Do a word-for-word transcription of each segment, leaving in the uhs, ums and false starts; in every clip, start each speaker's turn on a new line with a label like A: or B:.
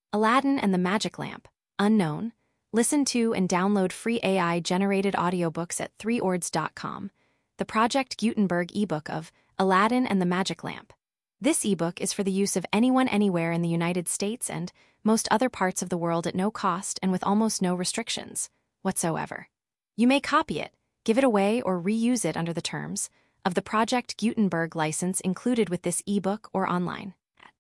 A: Aladdin and the Magic Lamp, unknown. Listen to and download free A I-generated audiobooks at three ords dot com. The Project Gutenberg ebook of Aladdin and the Magic Lamp. This ebook is for the use of anyone anywhere in the United States and most other parts of the world at no cost and with almost no restrictions whatsoever. You may copy it, give it away, or reuse it under the terms of the Project Gutenberg license included with this ebook or online at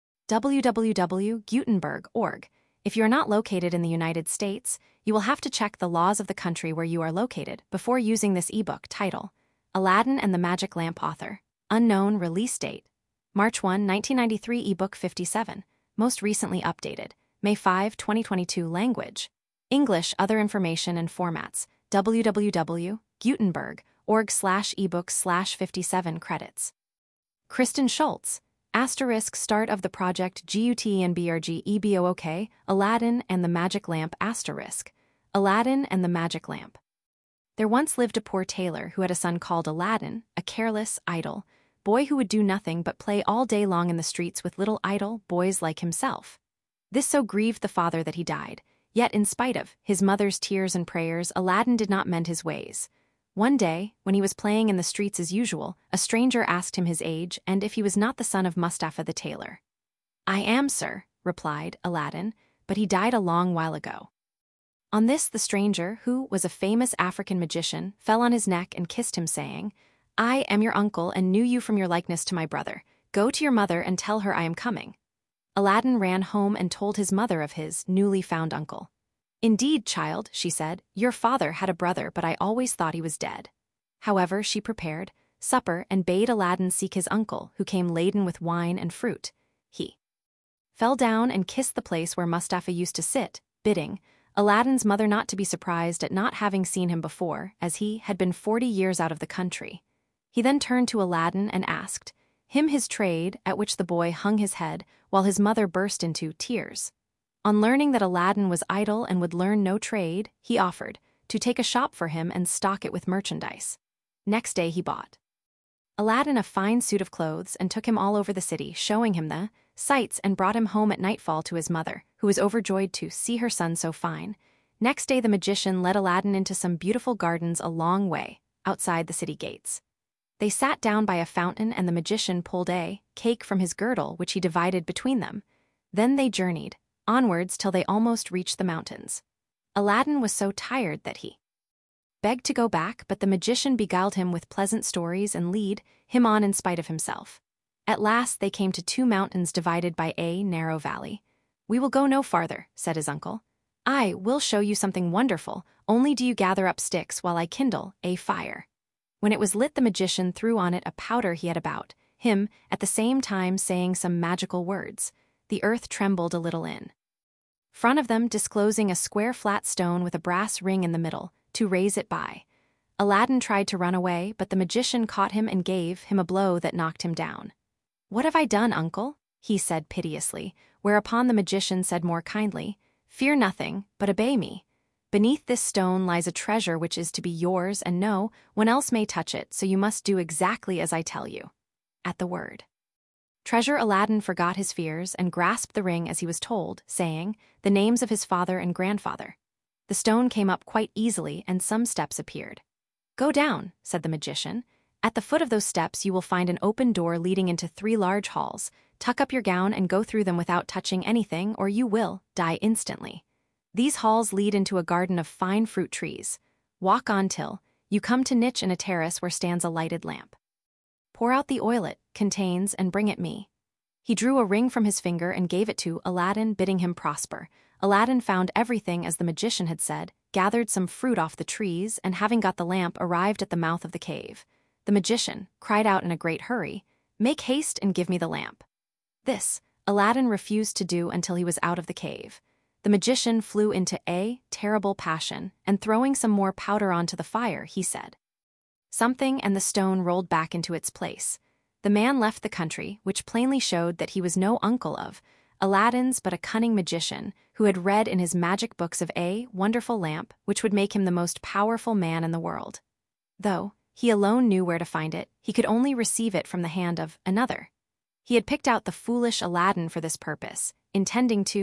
A: w w w dot gutenberg dot org. If you are not located in the United States, you will have to check the laws of the country where you are located before using this ebook. Title: Aladdin and the Magic Lamp. Author: unknown. Release date: March first, nineteen ninety-three. Ebook fifty-seven. Most recently updated May fifth, twenty twenty-two. Language: English. Other information and formats: w w w dot gutenberg dot org slash ebook slash fifty-seven. Credits: Kristen Schultz. Asterisk start of the project G U T N B R G E B O O K, Aladdin and the Magic Lamp. Asterisk Aladdin and the Magic Lamp. There once lived a poor tailor who had a son called Aladdin, a careless, idle boy who would do nothing but play all day long in the streets with little idle boys like himself. This so grieved the father that he died, yet in spite of his mother's tears and prayers, Aladdin did not mend his ways. One day, when he was playing in the streets as usual, a stranger asked him his age and if he was not the son of Mustapha the tailor. "I am, sir," replied Aladdin, "but he died a long while ago." On this, the stranger, who was a famous African magician, fell on his neck and kissed him, saying, "I am your uncle and knew you from your likeness to my brother. Go to your mother and tell her I am coming." Aladdin ran home and told his mother of his newly found uncle. "Indeed, child," she said, "your father had a brother, but I always thought he was dead." However, she prepared supper and bade Aladdin seek his uncle, who came laden with wine and fruit. He fell down and kissed the place where Mustapha used to sit, bidding Aladdin's mother not to be surprised at not having seen him before, as he had been forty years out of the country. He then turned to Aladdin and asked him his trade, at which the boy hung his head, while his mother burst into tears. On learning that Aladdin was idle and would learn no trade, he offered to take a shop for him and stock it with merchandise. Next day he bought Aladdin a fine suit of clothes and took him all over the city, showing him the sights, and brought him home at nightfall to his mother, who was overjoyed to see her son so fine. Next day the magician led Aladdin into some beautiful gardens a long way outside the city gates. They sat down by a fountain and the magician pulled a cake from his girdle, which he divided between them. Then they journeyed onwards till they almost reached the mountains. Aladdin was so tired that he begged to go back, but the magician beguiled him with pleasant stories and lead him on in spite of himself. At last they came to two mountains divided by a narrow valley. "We will go no farther," said his uncle. "I will show you something wonderful, only do you gather up sticks while I kindle a fire." When it was lit, the magician threw on it a powder he had about him, at the same time saying some magical words. The earth trembled a little in front of them, disclosing a square flat stone with a brass ring in the middle, to raise it by. Aladdin tried to run away, but the magician caught him and gave him a blow that knocked him down. "What have I done, uncle?" he said piteously, whereupon the magician said more kindly, "Fear nothing, but obey me. Beneath this stone lies a treasure which is to be yours, and no one else may touch it, so you must do exactly as I tell you." At the word treasure, Aladdin forgot his fears and grasped the ring as he was told, saying the names of his father and grandfather. The stone came up quite easily and some steps appeared. "Go down," said the magician. "At the foot of those steps you will find an open door leading into three large halls. Tuck up your gown and go through them without touching anything, or you will die instantly. These halls lead into a garden of fine fruit trees. Walk on till you come to niche in a terrace where stands a lighted lamp. Pour out the oil it contains and bring it me." He drew a ring from his finger and gave it to Aladdin, bidding him prosper. Aladdin found everything as the magician had said, gathered some fruit off the trees, and having got the lamp, arrived at the mouth of the cave. The magician cried out in a great hurry, "Make haste and give me the lamp." This Aladdin refused to do until he was out of the cave. The magician flew into a terrible passion, and throwing some more powder onto the fire, he said something, and the stone rolled back into its place. The man left the country, which plainly showed that he was no uncle of Aladdin's, but a cunning magician who had read in his magic books of a wonderful lamp which would make him the most powerful man in the world. Though he alone knew where to find it, he could only receive it from the hand of another. He had picked out the foolish Aladdin for this purpose, intending to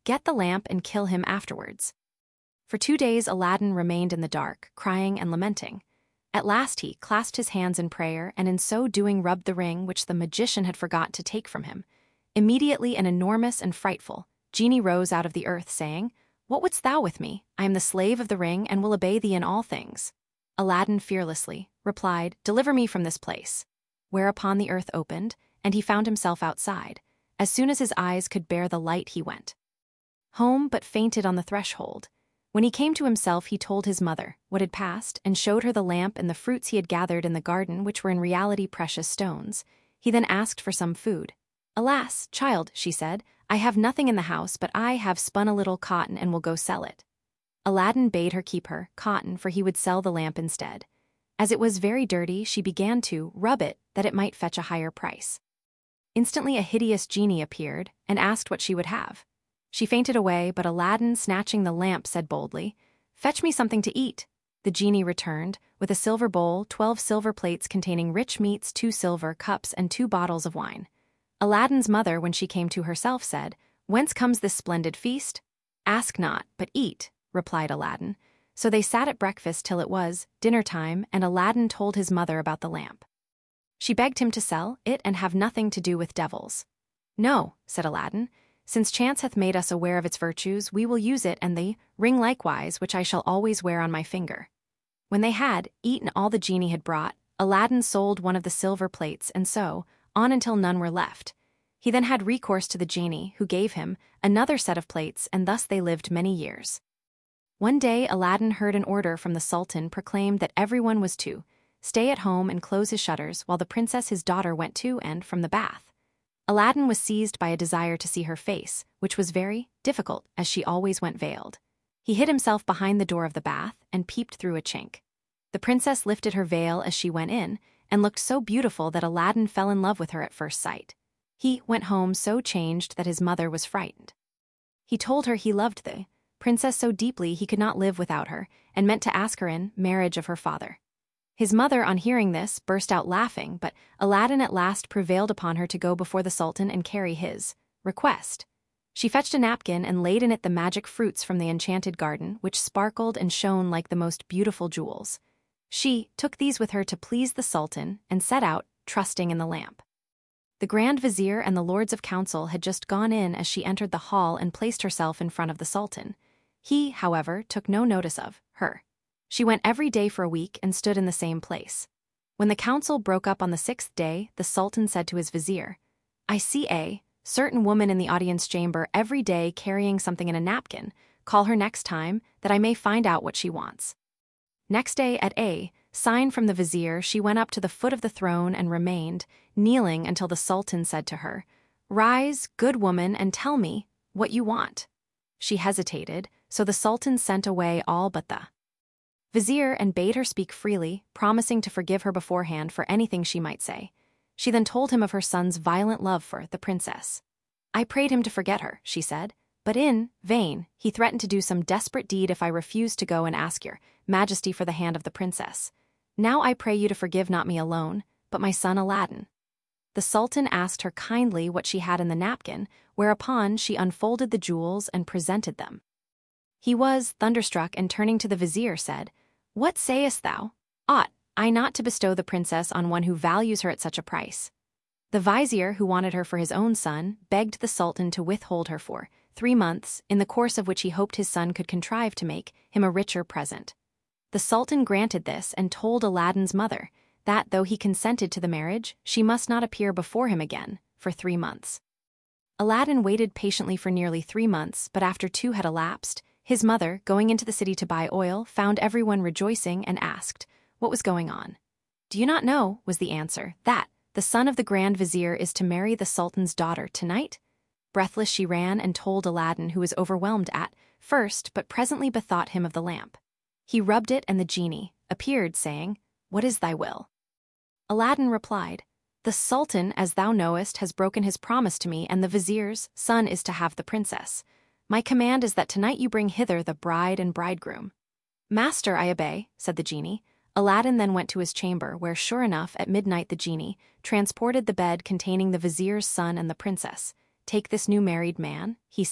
A: get the lamp and kill him afterwards. For two days Aladdin remained in the dark, crying and lamenting. At last he clasped his hands in prayer and in so doing rubbed the ring which the magician had forgot to take from him. Immediately an enormous and frightful genie rose out of the earth, saying, "What wouldst thou with me? I am the slave of the ring and will obey thee in all things." Aladdin fearlessly replied, "Deliver me from this place." Whereupon the earth opened, and he found himself outside. As soon as his eyes could bear the light he went home, but fainted on the threshold. When he came to himself he told his mother what had passed and showed her the lamp and the fruits he had gathered in the garden, which were in reality precious stones. He then asked for some food. "Alas, child," she said, "I have nothing in the house, but I have spun a little cotton and will go sell it." Aladdin bade her keep her cotton, for he would sell the lamp instead. As it was very dirty, she began to rub it that it might fetch a higher price. Instantly a hideous genie appeared and asked what she would have. She fainted away, but Aladdin, snatching the lamp, said boldly, "Fetch me something to eat." The genie returned, with a silver bowl, twelve silver plates containing rich meats, two silver cups, and two bottles of wine. Aladdin's mother, when she came to herself, said, "Whence comes this splendid feast?" "Ask not, but eat," replied Aladdin. So they sat at breakfast till it was dinner time, and Aladdin told his mother about the lamp. She begged him to sell it and have nothing to do with devils. "No," said Aladdin, "since chance hath made us aware of its virtues, we will use it and the ring likewise, which I shall always wear on my finger." When they had eaten all the genie had brought, Aladdin sold one of the silver plates, and so on until none were left. He then had recourse to the genie, who gave him another set of plates, and thus they lived many years. One day Aladdin heard an order from the Sultan proclaimed that everyone was to stay at home and close his shutters, while the princess his daughter went to and from the bath. Aladdin was seized by a desire to see her face, which was very difficult, as she always went veiled. He hid himself behind the door of the bath and peeped through a chink. The princess lifted her veil as she went in, and looked so beautiful that Aladdin fell in love with her at first sight. He went home so changed that his mother was frightened. He told her he loved the princess so deeply he could not live without her, and meant to ask her in marriage of her father. His mother, on hearing this, burst out laughing, but Aladdin at last prevailed upon her to go before the Sultan and carry his request. She fetched a napkin and laid in it the magic fruits from the enchanted garden, which sparkled and shone like the most beautiful jewels. She took these with her to please the Sultan and set out, trusting in the lamp. The Grand Vizier and the Lords of Council had just gone in as she entered the hall and placed herself in front of the Sultan. He, however, took no notice of her. She went every day for a week and stood in the same place. When the council broke up on the sixth day, the Sultan said to his vizier, "I see a certain woman in the audience chamber every day carrying something in a napkin. Call her next time, that I may find out what she wants." Next day, at a sign from the vizier, she went up to the foot of the throne and remained, kneeling until the Sultan said to her, "Rise, good woman, and tell me what you want." She hesitated, so the Sultan sent away all but the vizier and bade her speak freely, promising to forgive her beforehand for anything she might say. She then told him of her son's violent love for the princess. "I prayed him to forget her," she said, "but in vain. He threatened to do some desperate deed if I refused to go and ask your majesty for the hand of the princess. Now I pray you to forgive not me alone, but my son Aladdin." The Sultan asked her kindly what she had in the napkin, whereupon she unfolded the jewels and presented them. He was thunderstruck, and turning to the vizier said, "What sayest thou? Ought I not to bestow the princess on one who values her at such a price?" The vizier, who wanted her for his own son, begged the Sultan to withhold her for three months, in the course of which he hoped his son could contrive to make him a richer present. The Sultan granted this and told Aladdin's mother that, though he consented to the marriage, she must not appear before him again for three months. Aladdin waited patiently for nearly three months, but after two had elapsed, his mother, going into the city to buy oil, found everyone rejoicing and asked what was going on. "Do you not know," was the answer, "that the son of the Grand Vizier is to marry the Sultan's daughter tonight?" Breathless she ran and told Aladdin, who was overwhelmed at first, but presently bethought him of the lamp. He rubbed it, and the genie appeared, saying, "What is thy will?" Aladdin replied, "The Sultan, as thou knowest, has broken his promise to me, and the vizier's son is to have the princess. My command is that tonight you bring hither the bride and bridegroom." "Master, I obey," said the genie. Aladdin then went to his chamber, where, sure enough, at midnight the genie transported the bed containing the vizier's son and the princess. "Take this new married man," he said,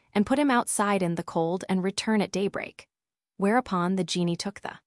A: and put him outside in the cold and return at daybreak. Whereupon the genie took the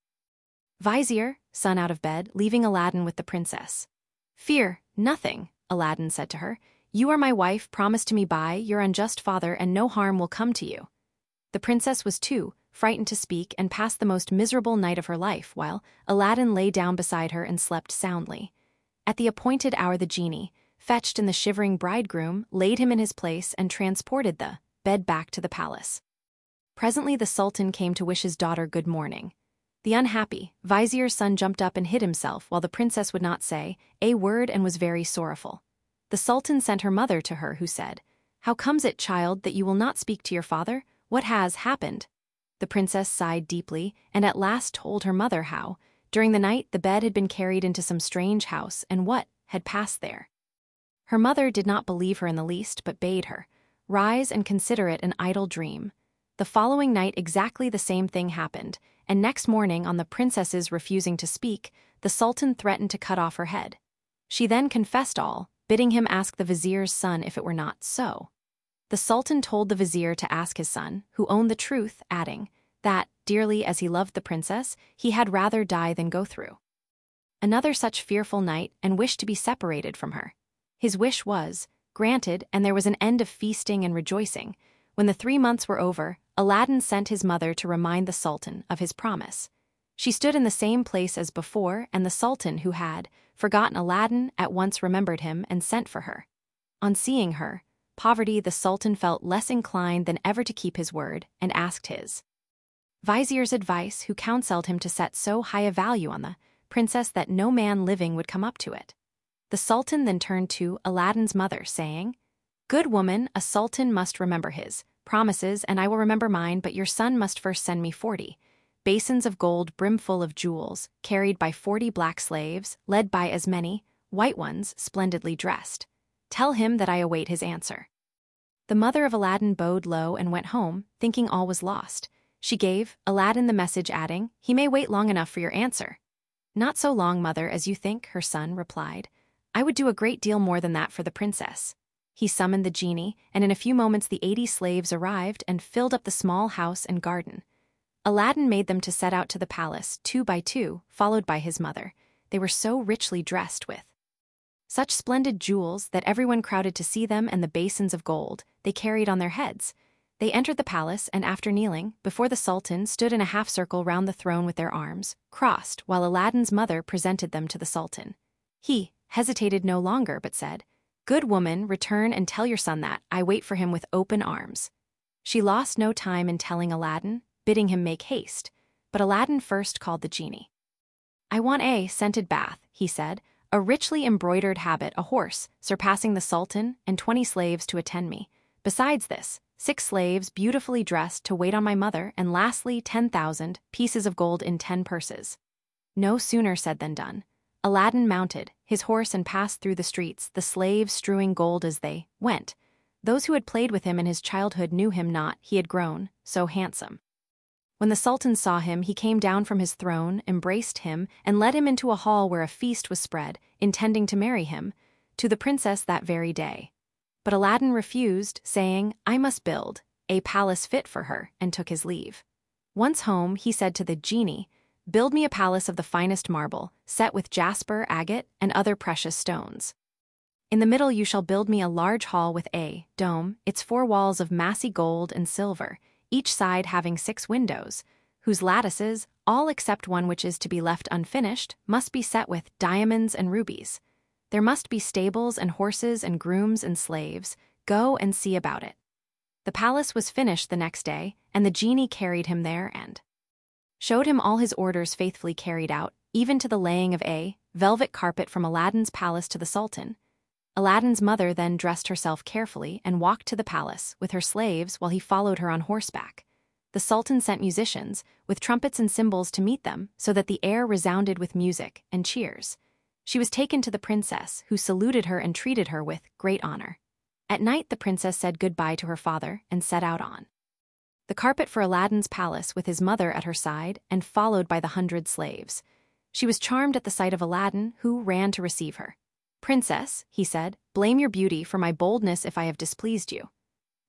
A: vizier, son out of bed, leaving Aladdin with the princess. "Fear nothing," Aladdin said to her. "You are my wife, promised to me by your unjust father, and no harm will come to you." The princess was too frightened to speak and passed the most miserable night of her life, while Aladdin lay down beside her and slept soundly. At the appointed hour the genie, fetched in the shivering bridegroom, laid him in his place and transported the bed back to the palace. Presently the sultan came to wish his daughter good morning. The unhappy vizier's son jumped up and hid himself, while the princess would not say a word and was very sorrowful. The sultan sent her mother to her, who said, "How comes it, child, that you will not speak to your father? What has happened?" The princess sighed deeply and at last told her mother how, during the night, the bed had been carried into some strange house and what had passed there. Her mother did not believe her in the least, but bade her rise and consider it an idle dream. The following night exactly the same thing happened, and next morning, on the princess's refusing to speak, the sultan threatened to cut off her head. She then confessed all, bidding him ask the vizier's son if it were not so. The sultan told the vizier to ask his son, who owned the truth, adding that, dearly as he loved the princess, he had rather die than go through another such fearful night and wished to be separated from her. His wish was granted, and there was an end of feasting and rejoicing. When the three months were over, Aladdin sent his mother to remind the sultan of his promise. She stood in the same place as before, and the sultan, who had forgotten Aladdin, at once remembered him and sent for her. On seeing her, poverty, the sultan felt less inclined than ever to keep his word, and asked his vizier's advice, who counseled him to set so high a value on the princess that no man living would come up to it. The sultan then turned to Aladdin's mother, saying, "Good woman, a sultan must remember his promises, and I will remember mine, but your son must first send me forty basins of gold brimful of jewels, carried by forty black slaves, led by as many white ones splendidly dressed. Tell him that I await his answer." The mother of Aladdin bowed low and went home, thinking all was lost. She gave Aladdin the message, adding, "He may wait long enough for your answer." "Not so long, mother, as you think," her son replied. "I would do a great deal more than that for the princess." He summoned the genie, and in a few moments the eighty slaves arrived and filled up the small house and garden. Aladdin made them to set out to the palace, two by two, followed by his mother. They were so richly dressed with such splendid jewels that everyone crowded to see them, and the basins of gold they carried on their heads. They entered the palace, and after kneeling before the sultan, stood in a half-circle round the throne with their arms crossed, while Aladdin's mother presented them to the sultan. He hesitated no longer, but said, "Good woman, return and tell your son that I wait for him with open arms." She lost no time in telling Aladdin, bidding him make haste, but Aladdin first called the genie. "I want a scented bath," he said, "a richly embroidered habit, a horse surpassing the sultan, and twenty slaves to attend me. Besides this, six slaves beautifully dressed to wait on my mother, and lastly ten thousand pieces of gold in ten purses." No sooner said than done. Aladdin mounted his horse and passed through the streets, the slaves strewing gold as they went. Those who had played with him in his childhood knew him not, he had grown so handsome. When the sultan saw him, he came down from his throne, embraced him, and led him into a hall where a feast was spread, intending to marry him to the princess that very day. But Aladdin refused, saying, "I must build a palace fit for her," and took his leave. Once home, he said to the genie, "Build me a palace of the finest marble, set with jasper, agate, and other precious stones. In the middle you shall build me a large hall with a dome, its four walls of massy gold and silver, each side having six windows, whose lattices, all except one which is to be left unfinished, must be set with diamonds and rubies. There must be stables and horses and grooms and slaves. Go and see about it." The palace was finished the next day, and the genie carried him there and showed him all his orders faithfully carried out, even to the laying of a velvet carpet from Aladdin's palace to the sultan. Aladdin's mother then dressed herself carefully and walked to the palace with her slaves while he followed her on horseback. The sultan sent musicians with trumpets and cymbals to meet them, so that the air resounded with music and cheers. She was taken to the princess, who saluted her and treated her with great honor. At night the princess said goodbye to her father and set out on the carpet for Aladdin's palace with his mother at her side and followed by the hundred slaves. She was charmed at the sight of Aladdin, who ran to receive her. "Princess," he said, "blame your beauty for my boldness if I have displeased you."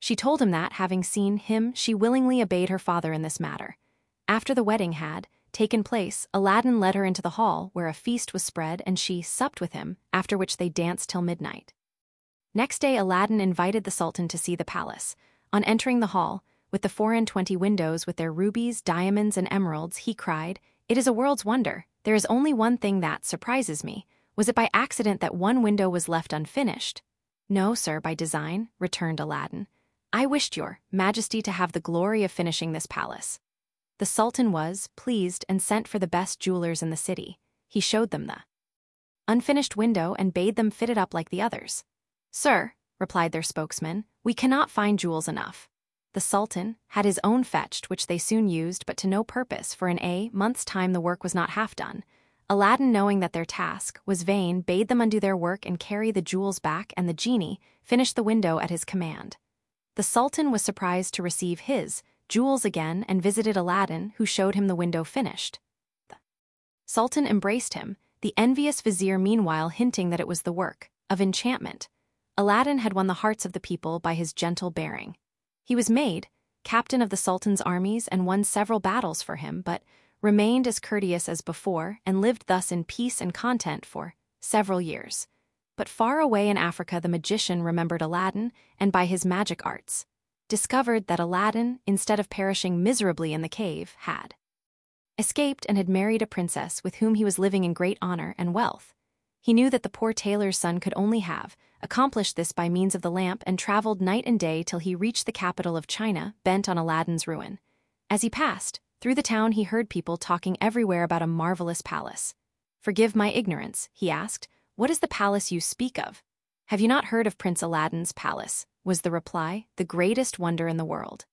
A: She told him that, having seen him, she willingly obeyed her father in this matter. After the wedding had taken place, Aladdin led her into the hall, where a feast was spread, and she supped with him, after which they danced till midnight. Next day Aladdin invited the Sultan to see the palace. On entering the hall, with the four and twenty windows with their rubies, diamonds, and emeralds, he cried, "It is a world's wonder. There is only one thing that surprises me. Was it by accident that one window was left unfinished?" "No, sir, by design," returned Aladdin. "I wished your Majesty to have the glory of finishing this palace." The Sultan was pleased and sent for the best jewelers in the city. He showed them the unfinished window and bade them fit it up like the others. "Sir," replied their spokesman, "we cannot find jewels enough." The Sultan had his own fetched, which they soon used, but to no purpose, for in a month's time the work was not half done. Aladdin, knowing that their task was vain, bade them undo their work and carry the jewels back, and the genie finished the window at his command. The Sultan was surprised to receive his jewels again and visited Aladdin, who showed him the window finished. The Sultan embraced him, the envious vizier meanwhile hinting that it was the work of enchantment. Aladdin had won the hearts of the people by his gentle bearing. He was made captain of the Sultan's armies and won several battles for him, but remained as courteous as before and lived thus in peace and content for several years. But far away in Africa the magician remembered Aladdin, and by his magic arts discovered that Aladdin, instead of perishing miserably in the cave, had escaped and had married a princess with whom he was living in great honor and wealth. He knew that the poor tailor's son could only have accomplished this by means of the lamp, and traveled night and day till he reached the capital of China, bent on Aladdin's ruin. As he passed through the town he heard people talking everywhere about a marvelous palace. "Forgive my ignorance," he asked, "what is the palace you speak of?" "Have you not heard of Prince Aladdin's palace?" was the reply, "the greatest wonder in the world.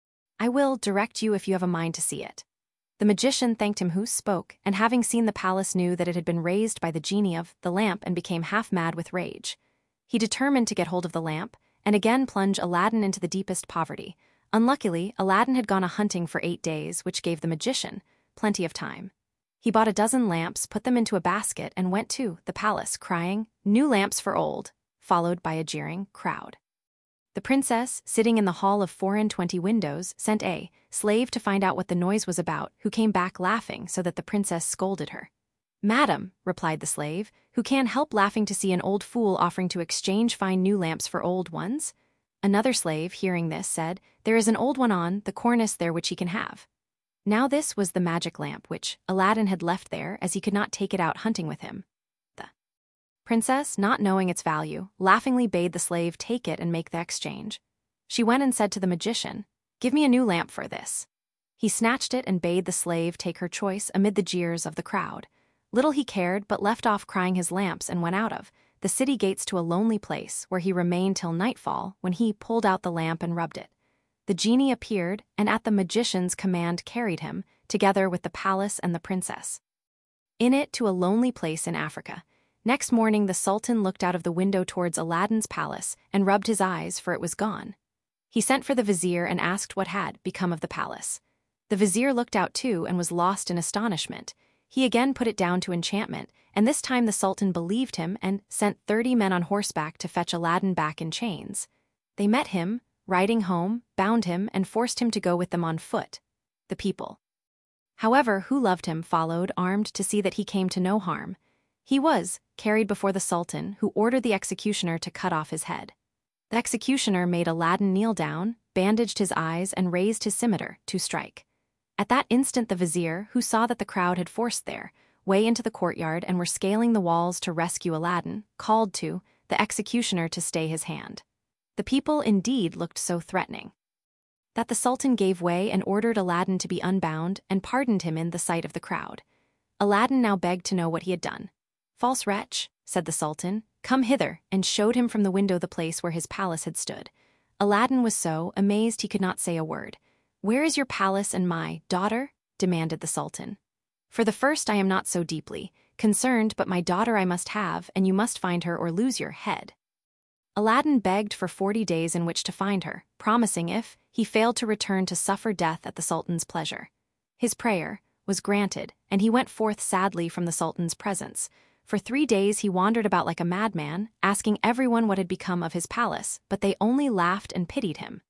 A: I will direct you if you have a mind to see it." The magician thanked him who spoke, and having seen the palace knew that it had been raised by the genie of the lamp, and became half mad with rage. He determined to get hold of the lamp, and again plunge Aladdin into the deepest poverty. Unluckily, Aladdin had gone a-hunting for eight days, which gave the magician plenty of time. He bought a dozen lamps, put them into a basket, and went to the palace, crying, "New lamps for old," followed by a jeering crowd. The princess, sitting in the hall of four and twenty windows, sent a slave to find out what the noise was about, who came back laughing, so that the princess scolded her. "Madam," replied the slave, "who can help laughing to see an old fool offering to exchange fine new lamps for old ones?" Another slave, hearing this, said, "There is an old one on the cornice there which he can have." Now this was the magic lamp which Aladdin had left there, as he could not take it out hunting with him. The princess, not knowing its value, laughingly bade the slave take it and make the exchange. She went and said to the magician, "Give me a new lamp for this." He snatched it and bade the slave take her choice amid the jeers of the crowd. Little he cared, but left off crying his lamps and went out of the city gates to a lonely place, where he remained till nightfall, when he pulled out the lamp and rubbed it. The genie appeared, and at the magician's command carried him, together with the palace and the princess, in it to a lonely place in Africa. Next morning the Sultan looked out of the window towards Aladdin's palace and rubbed his eyes, for it was gone. He sent for the vizier and asked what had become of the palace. The vizier looked out too and was lost in astonishment. He again put it down to enchantment, and this time the Sultan believed him and sent thirty men on horseback to fetch Aladdin back in chains. They met him, riding home, bound him, and forced him to go with them on foot. The people, however, who loved him, followed, armed, to see that he came to no harm. He was carried before the Sultan, who ordered the executioner to cut off his head. The executioner made Aladdin kneel down, bandaged his eyes, and raised his scimitar to strike. At that instant the vizier, who saw that the crowd had forced their way into the courtyard and were scaling the walls to rescue Aladdin, called to the executioner to stay his hand. The people indeed looked so threatening that the Sultan gave way and ordered Aladdin to be unbound and pardoned him in the sight of the crowd. Aladdin now begged to know what he had done. "False wretch," said the Sultan, "come hither," and showed him from the window the place where his palace had stood. Aladdin was so amazed he could not say a word. "Where is your palace and my daughter?" demanded the Sultan. "For the first I am not so deeply concerned, but my daughter I must have, and you must find her or lose your head." Aladdin begged for forty days in which to find her, promising if he failed to return to suffer death at the Sultan's pleasure. His prayer was granted, and he went forth sadly from the Sultan's presence. For three days he wandered about like a madman, asking everyone what had become of his palace, but they only laughed and pitied him.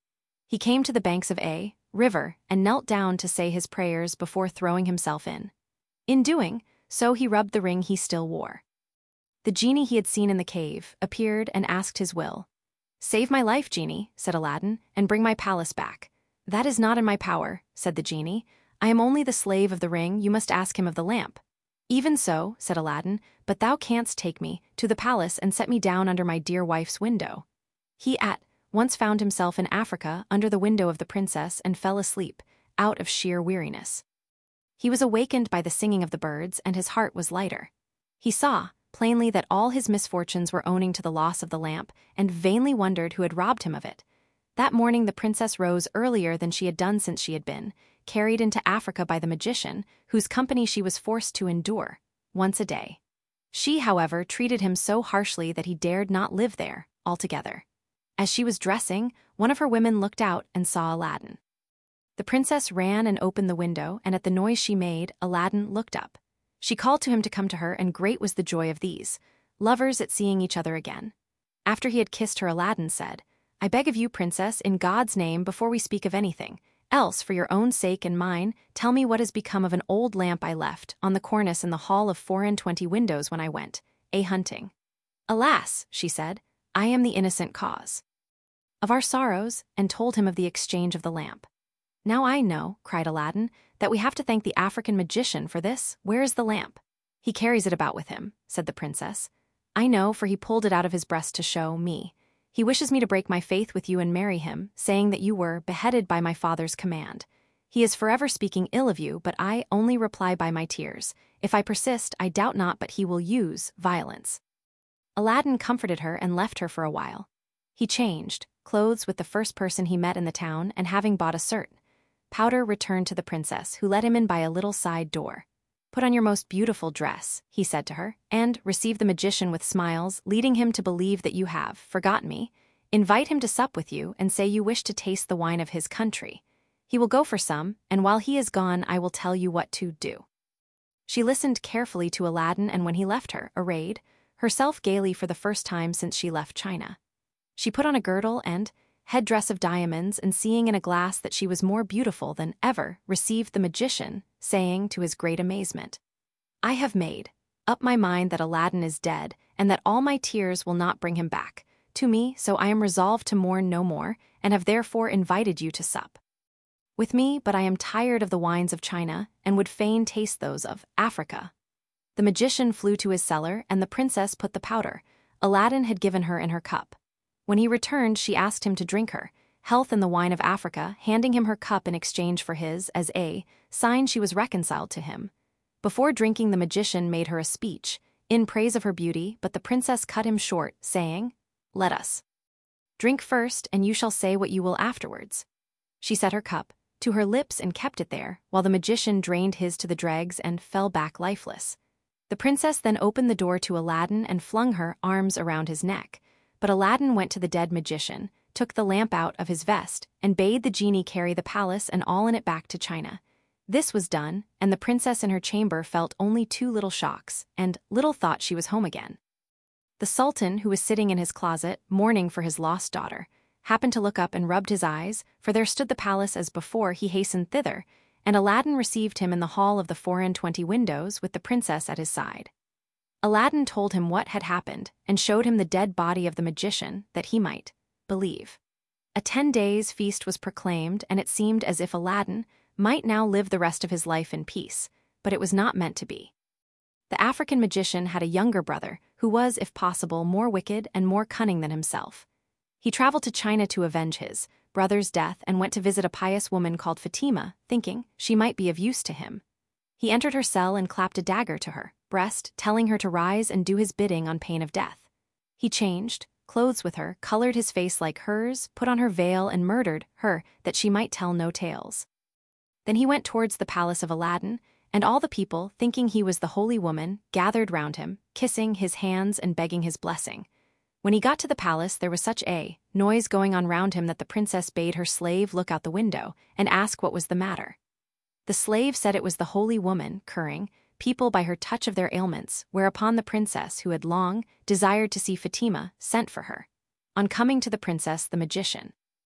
A: He came to the banks of a river and knelt down to say his prayers before throwing himself in. In doing so, he rubbed the ring he still wore. The genie he had seen in the cave appeared and asked his will. "Save my life, genie," said Aladdin, "and bring my palace back." "That is not in my power," said the genie. "I am only the slave of the ring. You must ask him of the lamp." "Even so," said Aladdin, "but thou canst take me to the palace and set me down under my dear wife's window." He at once found himself in Africa under the window of the princess and fell asleep, out of sheer weariness. He was awakened by the singing of the birds, and his heart was lighter. He saw, plainly, that all his misfortunes were owing to the loss of the lamp, and vainly wondered who had robbed him of it. That morning the princess rose earlier than she had done since she had been carried into Africa by the magician, whose company she was forced to endure, once a day. She, however, treated him so harshly that he dared not live there altogether. As she was dressing, one of her women looked out and saw Aladdin. The princess ran and opened the window, and at the noise she made, Aladdin looked up. She called to him to come to her, and great was the joy of these lovers at seeing each other again. After he had kissed her, Aladdin said, "I beg of you, princess, in God's name, before we speak of anything else, for your own sake and mine, tell me what has become of an old lamp I left on the cornice in the hall of four and twenty windows when I went a hunting." "Alas," she said, "I am the innocent cause of our sorrows," and told him of the exchange of the lamp. "Now I know," cried Aladdin, "that we have to thank the African magician for this. Where is the lamp?" "He carries it about with him," said the princess. "I know, for he pulled it out of his breast to show me. He wishes me to break my faith with you and marry him, saying that you were beheaded by my father's command. He is forever speaking ill of you, but I only reply by my tears. If I persist, I doubt not but he will use violence." Aladdin comforted her and left her for a while. He changed clothes with the first person he met in the town, and having bought a cert powder, returned to the princess, who let him in by a little side door. "Put on your most beautiful dress," he said to her, "and receive the magician with smiles, leading him to believe that you have forgotten me. Invite him to sup with you, and say you wish to taste the wine of his country. He will go for some, and while he is gone I will tell you what to do." She listened carefully to Aladdin, and when he left her, arrayed herself gaily for the first time since she left China. She put on a girdle and headdress of diamonds, and seeing in a glass that she was more beautiful than ever, received the magician, saying, to his great amazement, "I have made up my mind that Aladdin is dead, and that all my tears will not bring him back to me, so I am resolved to mourn no more, and have therefore invited you to sup with me, but I am tired of the wines of China, and would fain taste those of Africa." The magician flew to his cellar, and the princess put the powder Aladdin had given her in her cup. When he returned, she asked him to drink her health in the wine of Africa, handing him her cup in exchange for his, as a sign she was reconciled to him. Before drinking, the magician made her a speech in praise of her beauty, but the princess cut him short, saying, "Let us drink first, and you shall say what you will afterwards." She set her cup to her lips and kept it there, while the magician drained his to the dregs and fell back lifeless. The princess then opened the door to Aladdin and flung her arms around his neck. But Aladdin went to the dead magician, took the lamp out of his vest, and bade the genie carry the palace and all in it back to China. This was done, and the princess in her chamber felt only two little shocks, and little thought she was home again. The sultan, who was sitting in his closet, mourning for his lost daughter, happened to look up and rubbed his eyes, for there stood the palace as before. He hastened thither, and Aladdin received him in the hall of the four and twenty windows, with the princess at his side. Aladdin told him what had happened, and showed him the dead body of the magician, that he might believe. A ten days' feast was proclaimed, and it seemed as if Aladdin might now live the rest of his life in peace, but it was not meant to be. The African magician had a younger brother, who was, if possible, more wicked and more cunning than himself. He traveled to China to avenge his brother's death, and went to visit a pious woman called Fatima, thinking she might be of use to him. He entered her cell and clapped a dagger to her breast, telling her to rise and do his bidding on pain of death. He changed clothes with her, colored his face like hers, put on her veil, and murdered her, that she might tell no tales. Then he went towards the palace of Aladdin, and all the people, thinking he was the holy woman, gathered round him, kissing his hands and begging his blessing. When he got to the palace, there was such a noise going on round him that the princess bade her slave look out the window and ask what was the matter. The slave said it was the holy woman, curing people by her touch of their ailments, whereupon the princess, who had long desired to see Fatima, sent for her. On coming to the princess, the magician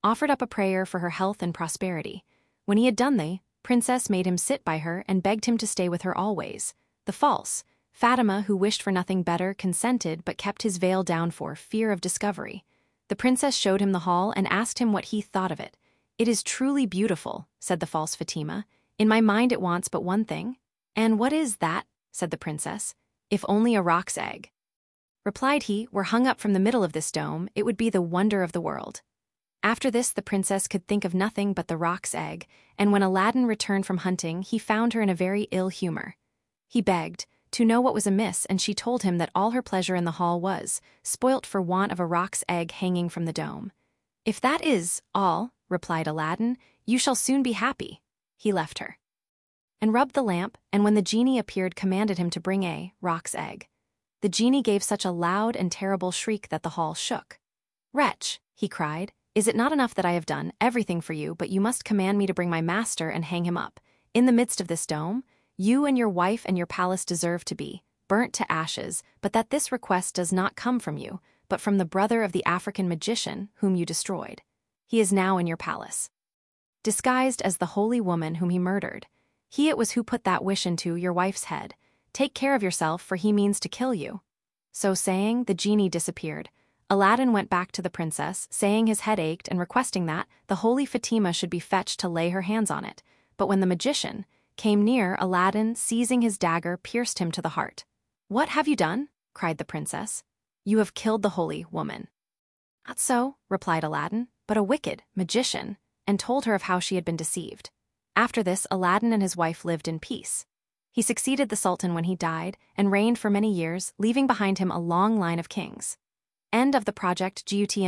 A: offered up a prayer for her health and prosperity. When he had done the princess made him sit by her and begged him to stay with her always. The false Fatima, who wished for nothing better, consented but kept his veil down for fear of discovery. The princess showed him the hall and asked him what he thought of it. "It is truly beautiful," said the false Fatima. "In my mind it wants but one thing." "And what is that?" said the princess. "If only a roc's egg," replied he, "were hung up from the middle of this dome, it would be the wonder of the world." After this the princess could think of nothing but the roc's egg, and when Aladdin returned from hunting he found her in a very ill humor. He begged to know what was amiss, and she told him that all her pleasure in the hall was spoilt for want of a roc's egg hanging from the dome. "If that is all," replied Aladdin, "you shall soon be happy." He left her and rubbed the lamp, and when the genie appeared commanded him to bring a roc's egg. The genie gave such a loud and terrible shriek that the hall shook. "Wretch," he cried, "is it not enough that I have done everything for you, but you must command me to bring my master and hang him up in the midst of this dome? You and your wife and your palace deserve to be burnt to ashes, but that this request does not come from you, but from the brother of the African magician whom you destroyed. He is now in your palace, disguised as the holy woman whom he murdered. He it was who put that wish into your wife's head. Take care of yourself, for he means to kill you." So saying, the genie disappeared. Aladdin went back to the princess, saying his head ached and requesting that the holy Fatima should be fetched to lay her hands on it. But when the magician came near, Aladdin, seizing his dagger, pierced him to the heart. "What have you done?" cried the princess. "You have killed the holy woman." "Not so," replied Aladdin, "but a wicked magician," and told her of how she had been deceived. After this, Aladdin and his wife lived in peace. He succeeded the Sultan when he died, and reigned for many years, leaving behind him a long line of kings. End of the project.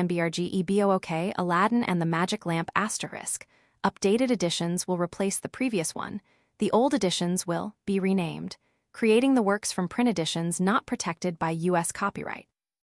A: Gutenberg Aladdin and the Magic Lamp asterisk. Updated editions will replace the previous one. The old editions will be renamed, creating the works from print editions not protected by U S copyright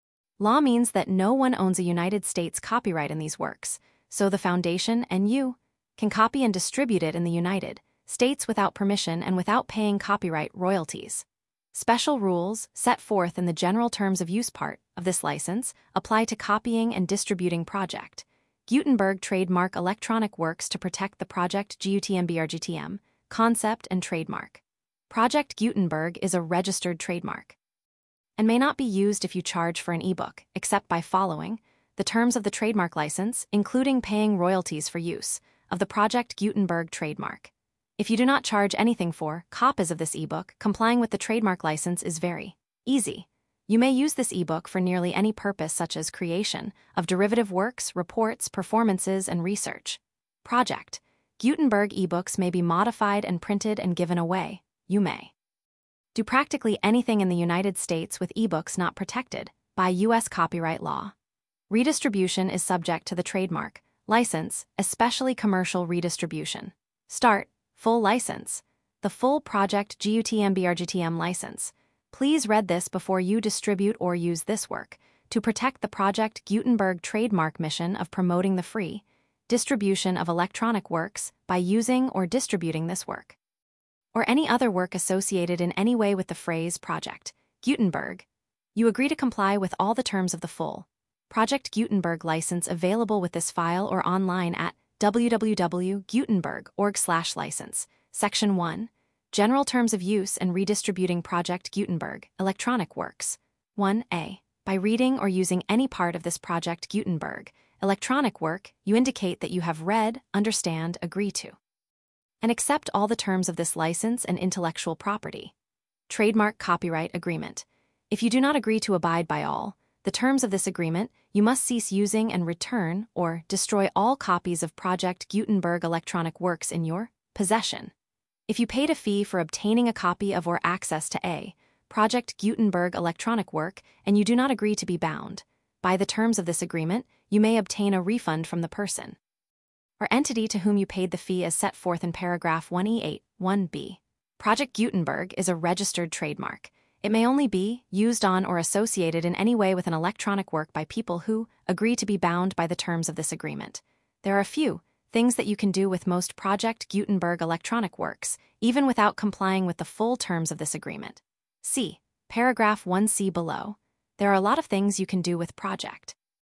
A: law means that no one owns a United States copyright in these works, so the Foundation and you can copy and distribute it in the United States without permission and without paying copyright royalties. Special rules set forth in the General Terms of Use part of this license apply to copying and distributing Project Gutenberg trademark electronic works to protect the Project Gutenberg concept and trademark. Project Gutenberg is a registered trademark and may not be used if you charge for an ebook, except by following the terms of the trademark license, including paying royalties for use of the Project Gutenberg trademark. If you do not charge anything for copies of this ebook, complying with the trademark license is very easy. You may use this ebook for nearly any purpose, such as creation of derivative works, reports, performances, and research. Project Gutenberg ebooks may be modified and printed and given away. You may do practically anything in the United States with ebooks not protected by U S copyright law. Redistribution is subject to the trademark license, especially commercial redistribution. Start full license. The full Project Gutenberg license. Please read this before you distribute or use this work to protect the Project Gutenberg trademark mission of promoting the free distribution of electronic works by using or distributing this work, or any other work associated in any way with the phrase Project Gutenberg. You agree to comply with all the terms of the full Project Gutenberg license available with this file or online at w w w dot gutenberg dot org slash license. Section one. General Terms of Use and Redistributing Project Gutenberg Electronic Works. one A. By reading or using any part of this Project Gutenberg electronic work, you indicate that you have read, understand, agree to, and accept all the terms of this license and intellectual property. Trademark Copyright Agreement. If you do not agree to abide by all the terms of this agreement, you must cease using and return or destroy all copies of Project Gutenberg electronic works in your possession. If you paid a fee for obtaining a copy of or access to a Project Gutenberg electronic work and you do not agree to be bound by the terms of this agreement, you may obtain a refund from the person or entity to whom you paid the fee as set forth in paragraph one E eight one B. Project Gutenberg is a registered trademark. It may only be used on or associated in any way with an electronic work by people who agree to be bound by the terms of this agreement. There are a few things that you can do with most Project Gutenberg electronic works, even without complying with the full terms of this agreement. See paragraph one C below. There are a lot of things you can do with Project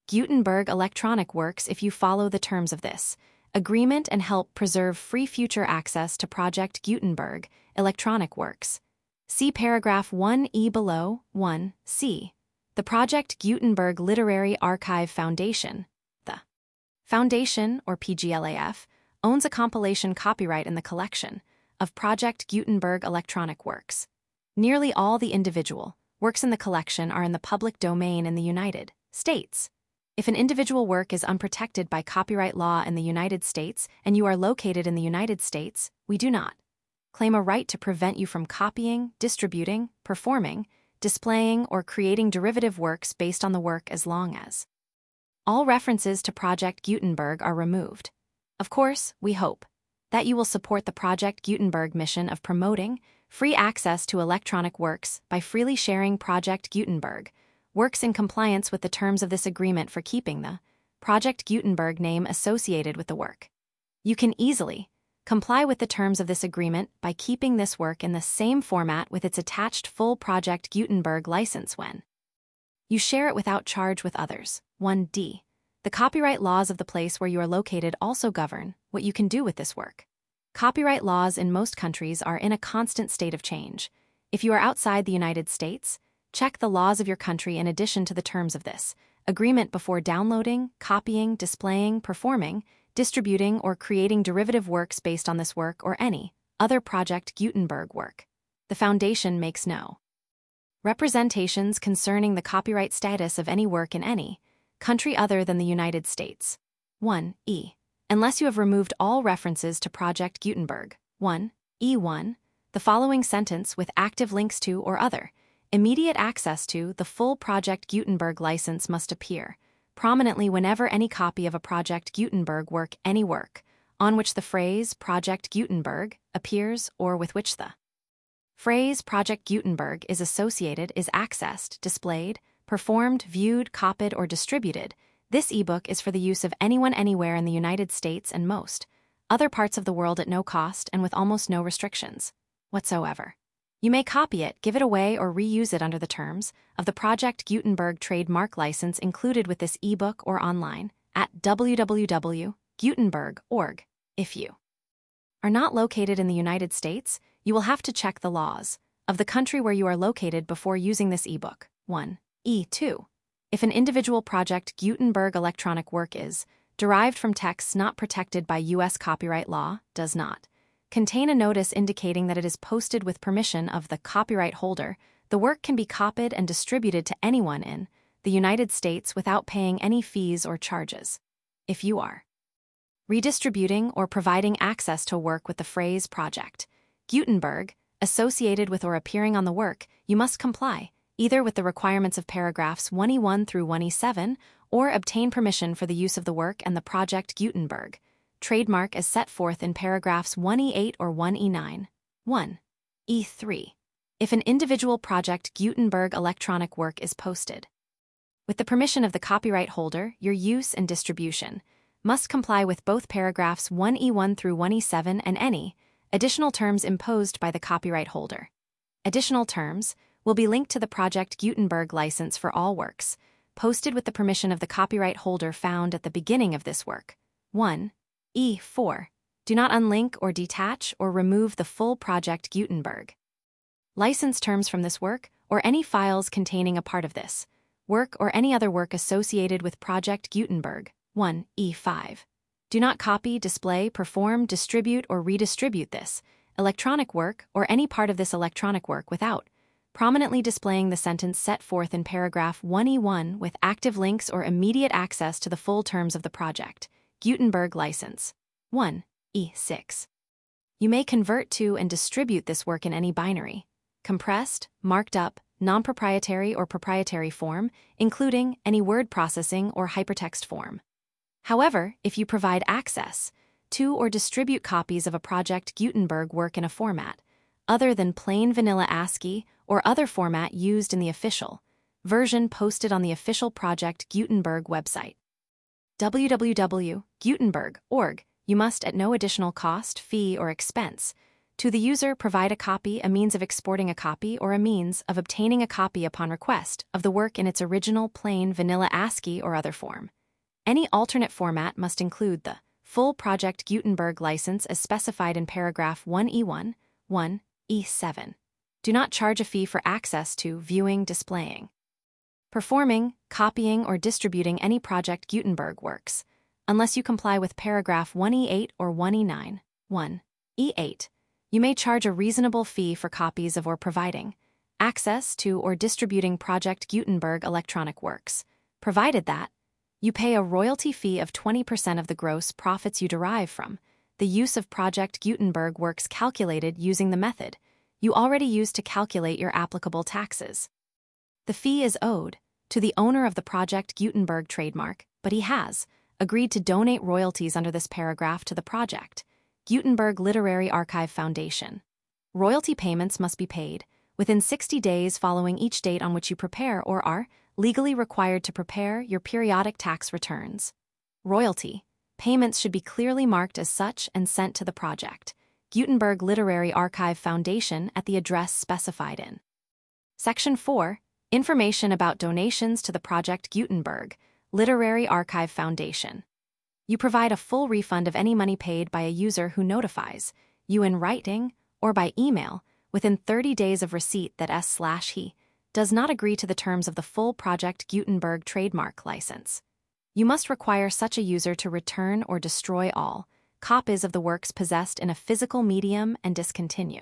A: Gutenberg Electronic Works if you follow the terms of this agreement and help preserve free future access to Project Gutenberg Electronic Works. See paragraph one E below. one C. The Project Gutenberg Literary Archive Foundation, the Foundation, or P G L A F, owns a compilation copyright in the collection of Project Gutenberg Electronic Works. Nearly all the individual works in the collection are in the public domain in the United States. If an individual work is unprotected by copyright law in the United States and you are located in the United States, we do not claim a right to prevent you from copying, distributing, performing, displaying, or creating derivative works based on the work as long as all references to Project Gutenberg are removed. Of course, we hope that you will support the Project Gutenberg mission of promoting free access to electronic works by freely sharing Project Gutenberg works in compliance with the terms of this agreement for keeping the Project Gutenberg name associated with the work. You can easily comply with the terms of this agreement by keeping this work in the same format with its attached full Project Gutenberg license when you share it without charge with others. one D. The copyright laws of the place where you are located also govern what you can do with this work. Copyright laws in most countries are in a constant state of change. If you are outside the United States, check the laws of your country in addition to the terms of this agreement before downloading, copying, displaying, performing, distributing, or creating derivative works based on this work or any other Project Gutenberg work. The Foundation makes no representations concerning the copyright status of any work in any country other than the United States. one E. Unless you have removed all references to Project Gutenberg. one E one. The following sentence with active links to or other immediate access to the full Project Gutenberg license must appear prominently whenever any copy of a Project Gutenberg work, any work, on which the phrase Project Gutenberg appears or with which the phrase Project Gutenberg is associated is accessed, displayed, performed, viewed, copied, or distributed. This ebook is for the use of anyone anywhere in the United States and most other parts of the world at no cost and with almost no restrictions whatsoever. You may copy it, give it away, or reuse it under the terms of the Project Gutenberg trademark license included with this ebook or online at w w w dot gutenberg dot org. If you are not located in the United States, you will have to check the laws of the country where you are located before using this ebook. one E two. If an individual Project Gutenberg electronic work is derived from texts not protected by U S copyright law, does not contain a notice indicating that it is posted with permission of the copyright holder, the work can be copied and distributed to anyone in the United States without paying any fees or charges. If you are redistributing or providing access to work with the phrase Project Gutenberg associated with or appearing on the work, you must comply either with the requirements of paragraphs one E one through one E seven or obtain permission for the use of the work and the Project Gutenberg trademark as set forth in paragraphs one E eight or one E nine. one E three. If an individual Project Gutenberg electronic work is posted with the permission of the copyright holder, your use and distribution must comply with both paragraphs one E one through one E seven and any additional terms imposed by the copyright holder. Additional terms will be linked to the Project Gutenberg license for all works posted with the permission of the copyright holder found at the beginning of this work. one E four. Do not unlink or detach or remove the full Project Gutenberg license terms from this work or any files containing a part of this work or any other work associated with Project Gutenberg. one E five. Do not copy, display, perform, distribute, or redistribute this electronic work or any part of this electronic work without prominently displaying the sentence set forth in paragraph one E one with active links or immediate access to the full terms of the Project Gutenberg license. one E six. You may convert to and distribute this work in any binary, compressed, marked up, non-proprietary or proprietary form, including any word processing or hypertext form. However, if you provide access to or distribute copies of a Project Gutenberg work in a format other than plain vanilla ASCII or other format used in the official version posted on the official Project Gutenberg website, w w w dot gutenberg dot org, you must at no additional cost, fee, or expense To the user, provide a copy, a means of exporting a copy, or a means of obtaining a copy upon request of the work in its original, plain, vanilla ASCII or other form. Any alternate format must include the full Project Gutenberg license as specified in paragraph one E one, one E seven. Do not charge a fee for access to, viewing, displaying, performing, copying, or distributing any Project Gutenberg works, unless you comply with paragraph one E eight or one E nine, one E eight. You may charge a reasonable fee for copies of or providing access to or distributing Project Gutenberg electronic works, provided that you pay a royalty fee of twenty percent of the gross profits you derive from the use of Project Gutenberg works calculated using the method you already use to calculate your applicable taxes. The fee is owed to the owner of the Project Gutenberg trademark, but he has agreed to donate royalties under this paragraph to the Project Gutenberg Literary Archive Foundation. Royalty payments must be paid within sixty days following each date on which you prepare or are legally required to prepare your periodic tax returns. Royalty payments should be clearly marked as such and sent to the Project Gutenberg Literary Archive Foundation at the address specified in Section four, Information about donations to the Project Gutenberg Literary Archive Foundation. You provide a full refund of any money paid by a user who notifies you in writing or by email within thirty days of receipt that S slash he does not agree to the terms of the full Project Gutenberg trademark license. You must require such a user to return or destroy all copies of the works possessed in a physical medium and discontinue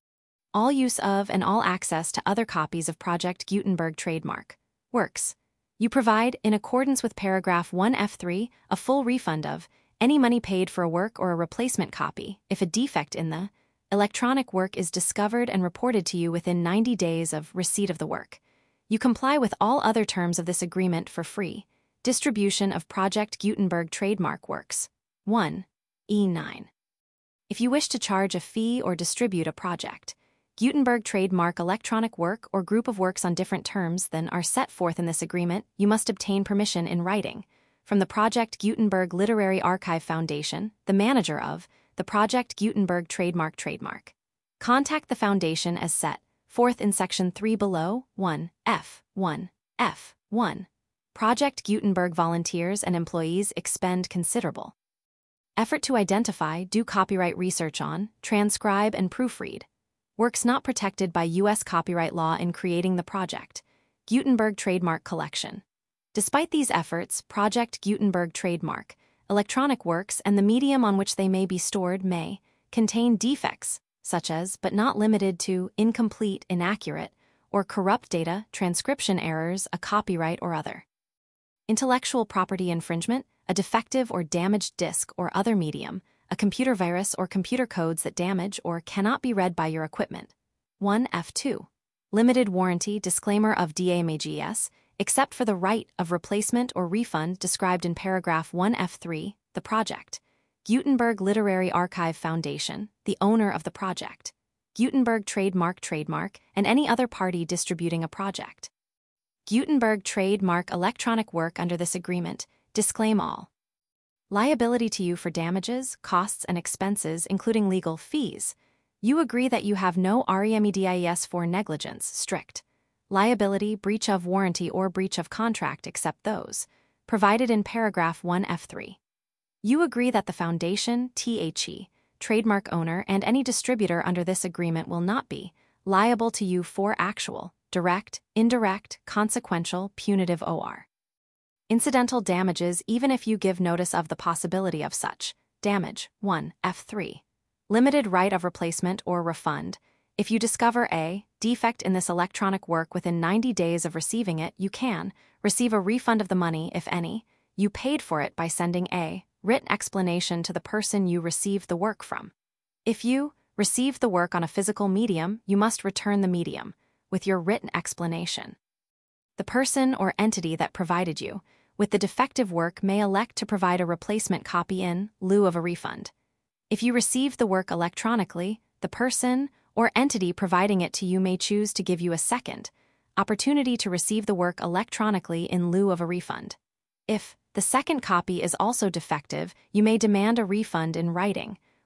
A: all use of and all access to other copies of Project Gutenberg trademark works. You provide, in accordance with paragraph one F three, a full refund of any money paid for a work or a replacement copy if a defect in the electronic work is discovered and reported to you within ninety days of receipt of the work. You comply with all other terms of this agreement for free distribution of Project Gutenberg trademark works. one E nine. If you wish to charge a fee or distribute a Project Gutenberg trademark electronic work or group of works on different terms than are set forth in this agreement, you must obtain permission in writing from the Project Gutenberg Literary Archive Foundation, the manager of the Project Gutenberg trademark trademark. Contact the foundation as set forth in Section three below, one F one F one. Project Gutenberg volunteers and employees expend considerable effort to identify, do copyright research on, transcribe, and proofread works not protected by U S copyright law in creating the Project Gutenberg trademark collection. Despite these efforts, Project Gutenberg trademark electronic works and the medium on which they may be stored may contain defects, such as, but not limited to, incomplete, inaccurate, or corrupt data, transcription errors, a copyright or other intellectual property infringement, a defective or damaged disk or other medium, a computer virus or computer codes that damage or cannot be read by your equipment. one F two. Limited warranty disclaimer of damages, except for the right of replacement or refund described in paragraph one F three, the Project Gutenberg Literary Archive Foundation, the owner of the Project Gutenberg trademark trademark, and any other party distributing a Project Gutenberg trademark electronic work under this agreement, disclaim all liability to you for damages, costs, and expenses, including legal fees. You agree that you have no remedies for negligence, strict liability, breach of warranty, or breach of contract except those provided in paragraph one F three. You agree that the Foundation, the trademark owner, and any distributor under this agreement will not be liable to you for actual, direct, indirect, consequential, punitive or incidental damages even if you give notice of the possibility of such damage. one F three. Limited right of replacement or refund. If you discover a defect in this electronic work within ninety days of receiving it, you can receive a refund of the money, if any, you paid for it by sending a written explanation to the person you received the work from. If you received the work on a physical medium, you must return the medium with your written explanation. The person or entity that provided you with the defective work may elect to provide a replacement copy in lieu of a refund. If you received the work electronically, the person or entity providing it to you may choose to give you a second opportunity to receive the work electronically in lieu of a refund. If the second copy is also defective, you may demand a refund in writing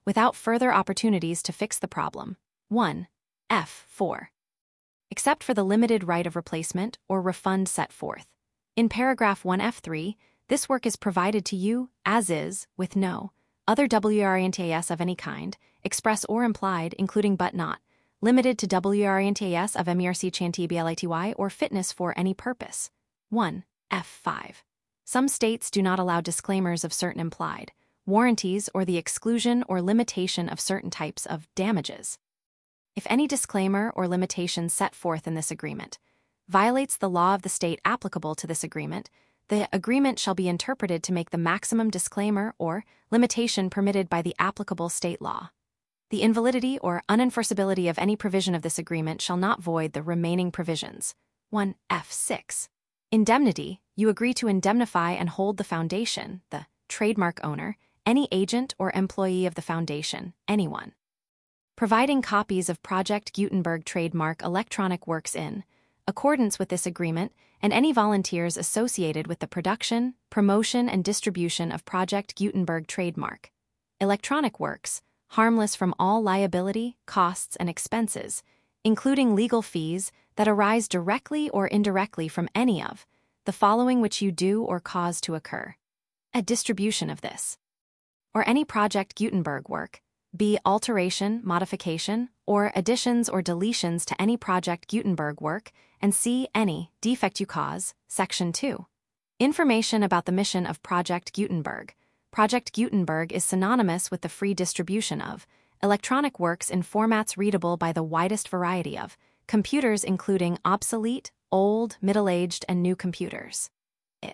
A: without further opportunities to fix the problem. one. F four. Except for the limited right of replacement or refund set forth in paragraph one F three, this work is provided to you, as is, with no other warranties of any kind, express or implied, including but not limited to warranties of merc chanty or fitness for any purpose. one. F five. Some states do not allow disclaimers of certain implied warranties or the exclusion or limitation of certain types of damages. If any disclaimer or limitation set forth in this agreement violates the law of the state applicable to this agreement, the agreement shall be interpreted to make the maximum disclaimer or limitation permitted by the applicable state law. The invalidity or unenforceability of any provision of this agreement shall not void the remaining provisions. one F six. Indemnity. You agree to indemnify and hold the foundation, the trademark owner, any agent or employee of the foundation, anyone providing copies of Project Gutenberg trademark electronic works in accordance with this agreement, and any volunteers associated with the production, promotion, and distribution of Project Gutenberg trademark electronic works, harmless from all liability, costs, and expenses, including legal fees that arise directly or indirectly from any of the following which you do or cause to occur: a distribution of this or any Project Gutenberg work, B. Alteration, modification, or additions or deletions to any Project Gutenberg work, and C. Any defect you cause. Section two. Information about the mission of Project Gutenberg. Project Gutenberg is synonymous with the free distribution of electronic works in formats readable by the widest variety of computers, including obsolete, old, middle-aged, and new computers. It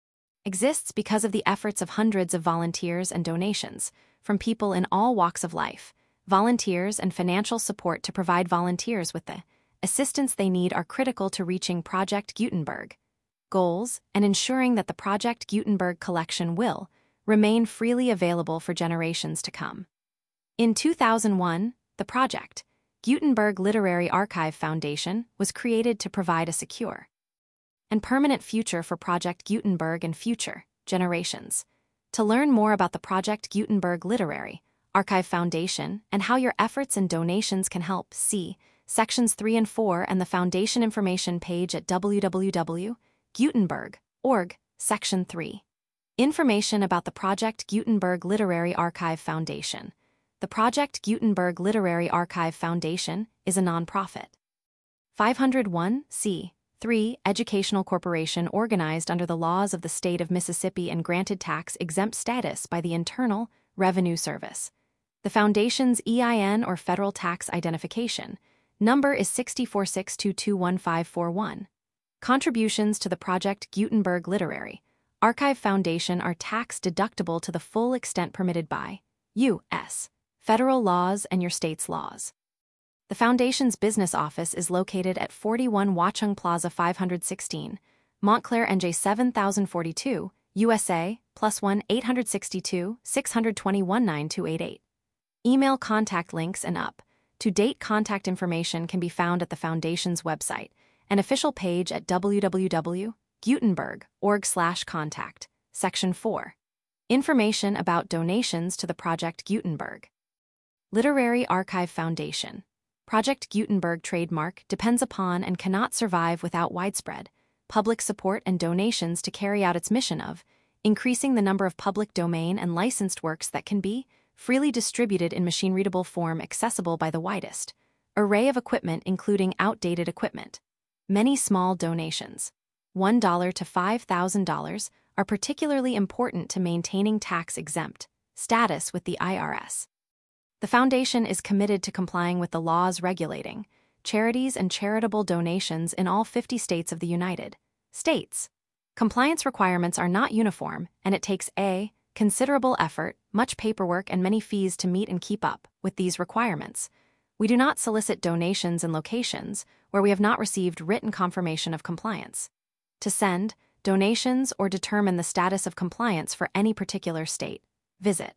A: exists because of the efforts of hundreds of volunteers and donations from people in all walks of life. Volunteers and financial support to provide volunteers with the assistance they need are critical to reaching Project Gutenberg goals and ensuring that the Project Gutenberg collection will remain freely available for generations to come. In two thousand one, the Project Gutenberg Literary Archive Foundation was created to provide a secure and permanent future for Project Gutenberg and future generations. To learn more about the Project Gutenberg Literary Archive Foundation and how your efforts and donations can help, see Sections three and four and the Foundation information page at w w w dot gutenberg dot org, Section three. Information about the Project Gutenberg Literary Archive Foundation. The Project Gutenberg Literary Archive Foundation is a nonprofit five oh one c three educational corporation organized under the laws of the state of Mississippi and granted tax-exempt status by the Internal Revenue Service. The Foundation's E I N or federal tax identification number is six four six two two one five four one. Contributions to the Project Gutenberg Literary Archive Foundation are tax-deductible to the full extent permitted by U S federal laws and your state's laws. The Foundation's business office is located at forty-one Watchung Plaza five sixteen, Montclair, N J seven thousand forty-two, U S A, plus one eight six two, six two one, nine two eight eight. Email contact links and up-to-date contact information can be found at the Foundation's website, an official page at w w w dot gutenberg dot org slash contact, Section four. Information about donations to the Project Gutenberg Literary Archive Foundation. Project Gutenberg trademark depends upon and cannot survive without widespread public support and donations to carry out its mission of increasing the number of public domain and licensed works that can be freely distributed in machine-readable form accessible by the widest array of equipment, including outdated equipment. Many small donations, one dollar to five thousand dollars, are particularly important to maintaining tax-exempt status with the I R S. The Foundation is committed to complying with the laws regulating charities and charitable donations in all fifty states of the United States. Compliance requirements are not uniform, and it takes a considerable effort, much paperwork, and many fees to meet and keep up with these requirements. We do not solicit donations in locations where we have not received written confirmation of compliance. To send donations or determine the status of compliance for any particular state, visit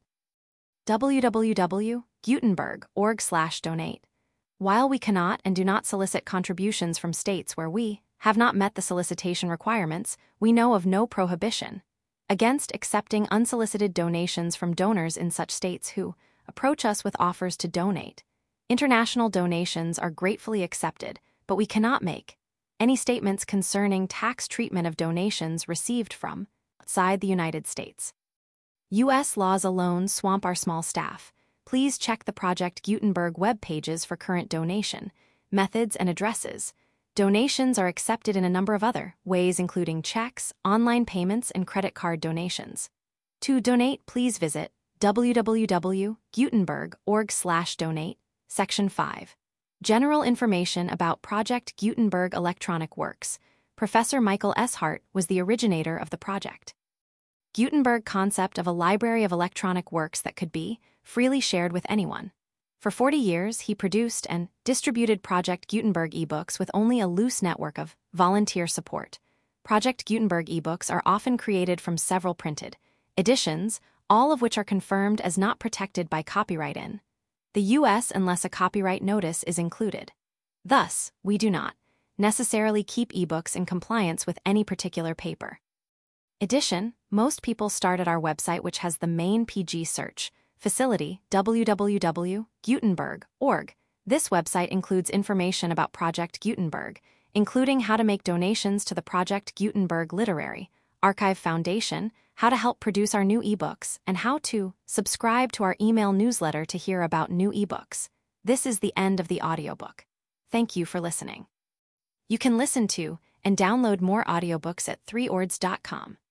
A: w w w dot gutenberg dot org slash donate. While we cannot and do not solicit contributions from states where we have not met the solicitation requirements, we know of no prohibition against accepting unsolicited donations from donors in such states who approach us with offers to donate. International donations are gratefully accepted, but we cannot make any statements concerning tax treatment of donations received from outside the United States. U S laws alone swamp our small staff. Please check the Project Gutenberg web pages for current donation methods and addresses. Donations are accepted in a number of other ways, including checks, online payments, and credit card donations. To donate, please visit w w w dot gutenberg dot org slash donate, Section five. General information about Project Gutenberg Electronic Works. Professor Michael S. Hart was the originator of the project. Gutenberg concept of a library of electronic works that could be freely shared with anyone. For forty years, he produced and distributed Project Gutenberg ebooks with only a loose network of volunteer support. Project Gutenberg ebooks are often created from several printed editions, all of which are confirmed as not protected by copyright in the U S unless a copyright notice is included. Thus, we do not necessarily keep ebooks in compliance with any particular paper edition. Most people start at our website, which has the main P G search facility, w w w dot gutenberg dot org. This website includes information about Project Gutenberg, including how to make donations to the Project Gutenberg Literary Archive Foundation, how to help produce our new ebooks, and how to subscribe to our email newsletter to hear about new ebooks. This is the end of the audiobook. Thank you for listening. You can listen to and download more audiobooks at three ords dot com.